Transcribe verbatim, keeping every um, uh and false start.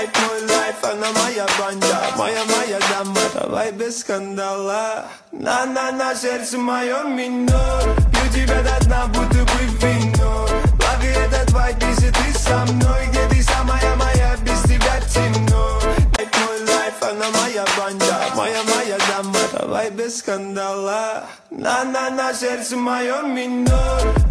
Мой лайф, она моя банда, моя, моя дама. Давай без скандала. На-на, на сердце моем минор. Пью тебя до дна, будто бы вино. Лови этот вайб, если ты со мной. Где ты самая моя, без тебя темно. Мой лайф, она моя банда, моя, моя дама. Давай без скандала. На-на, на сердце моем минор.